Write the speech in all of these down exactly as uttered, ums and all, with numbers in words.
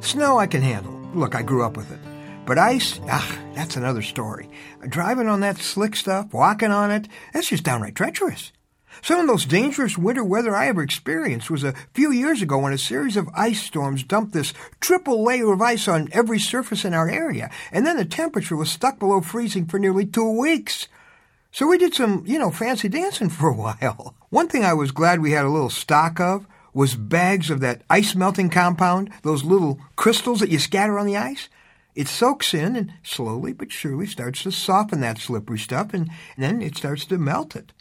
Snow I can handle. Look, I grew up with it. But ice, ah, that's another story. Driving on that slick stuff, walking on it, that's just downright treacherous. Some of the most dangerous winter weather I ever experienced was a few years ago when a series of ice storms dumped this triple layer of ice on every surface in our area, and then the temperature was stuck below freezing for nearly two weeks. So we did some, you know, fancy dancing for a while. One thing I was glad we had a little stock of was bags of that ice-melting compound, those little crystals that you scatter on the ice. It soaks in and slowly but surely starts to soften that slippery stuff, and, and then it starts to melt it.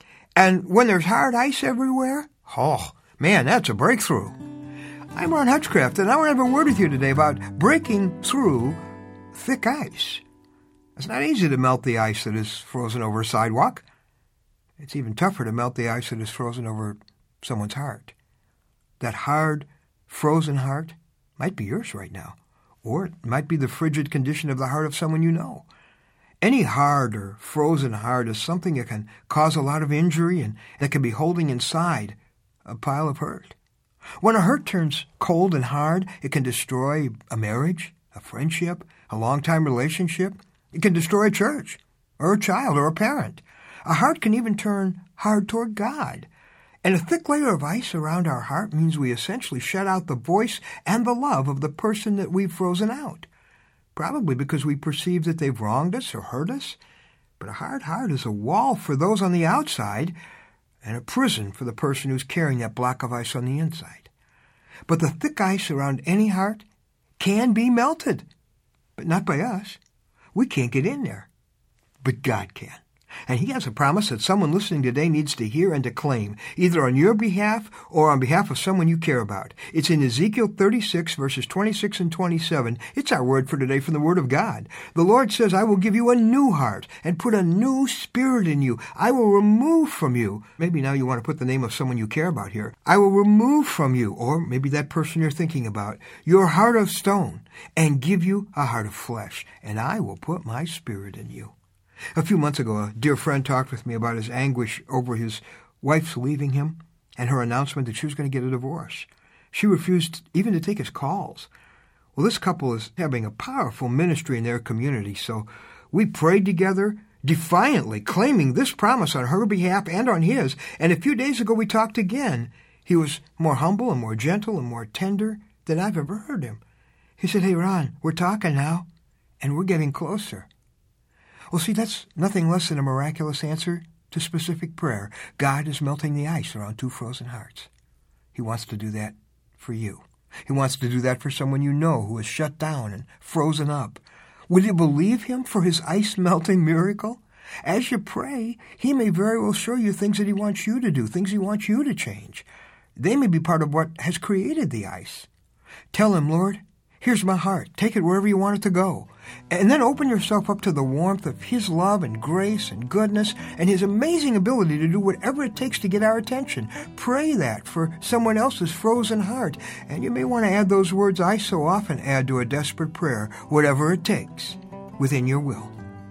And when there's hard ice everywhere, oh, man, that's a breakthrough. I'm Ron Hutchcraft, and I want to have a word with you today about breaking through thick ice. It's not easy to melt the ice that is frozen over a sidewalk. It's even tougher to melt the ice that is frozen over someone's heart. That hard, frozen heart might be yours right now, or it might be the frigid condition of the heart of someone you know. Any hard or frozen heart is something that can cause a lot of injury and that can be holding inside a pile of hurt. When a hurt turns cold and hard, it can destroy a marriage, a friendship, a long-time relationship. It can destroy a church or a child or a parent. A heart can even turn hard toward God. And a thick layer of ice around our heart means we essentially shut out the voice and the love of the person that we've frozen out. Probably because we perceive that they've wronged us or hurt us. But a hard heart is a wall for those on the outside and a prison for the person who's carrying that block of ice on the inside. But the thick ice around any heart can be melted, but not by us. We can't get in there, but God can. And he has a promise that someone listening today needs to hear and to claim, either on your behalf or on behalf of someone you care about. It's in Ezekiel thirty-six, verses twenty-six and twenty-seven. It's our word for today from the Word of God. The Lord says, I will give you a new heart and put a new spirit in you. I will remove from you. Maybe now you want to put the name of someone you care about here. I will remove from you, or maybe that person you're thinking about, your heart of stone and give you a heart of flesh, and I will put my spirit in you. A few months ago, a dear friend talked with me about his anguish over his wife's leaving him and her announcement that she was going to get a divorce. She refused even to take his calls. Well, this couple is having a powerful ministry in their community, so we prayed together, defiantly claiming this promise on her behalf and on his, and a few days ago we talked again. He was more humble and more gentle and more tender than I've ever heard him. He said, hey, Ron, we're talking now, and we're getting closer. Well, see, that's nothing less than a miraculous answer to specific prayer. God is melting the ice around two frozen hearts. He wants to do that for you. He wants to do that for someone you know who is shut down and frozen up. Will you believe him for his ice-melting miracle? As you pray, he may very well show you things that he wants you to do, things he wants you to change. They may be part of what has created the ice. Tell him, Lord, here's my heart. Take it wherever you want it to go. And then open yourself up to the warmth of his love and grace and goodness and his amazing ability to do whatever it takes to get our attention. Pray that for someone else's frozen heart. And you may want to add those words I so often add to a desperate prayer, whatever it takes, within your will.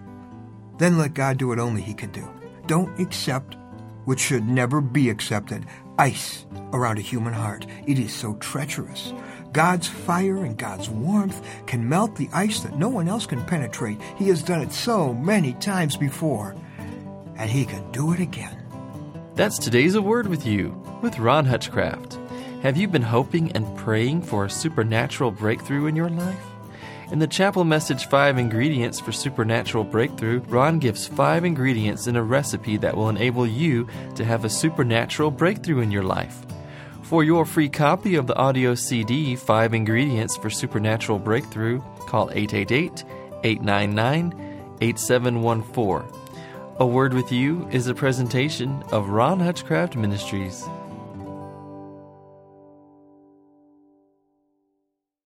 Then let God do what only he can do. Don't accept what should never be accepted, ice around a human heart. It is so treacherous. God's fire and God's warmth can melt the ice that no one else can penetrate. He has done it so many times before, and he can do it again. That's today's A Word with You, with Ron Hutchcraft. Have you been hoping and praying for a supernatural breakthrough in your life? In the Chapel Message Five Ingredients for Supernatural Breakthrough, Ron gives five ingredients in a recipe that will enable you to have a supernatural breakthrough in your life. For your free copy of the audio C D, Five Ingredients for Supernatural Breakthrough, call eight eight eight, eight nine nine, eight seven one four. A Word with You is a presentation of Ron Hutchcraft Ministries.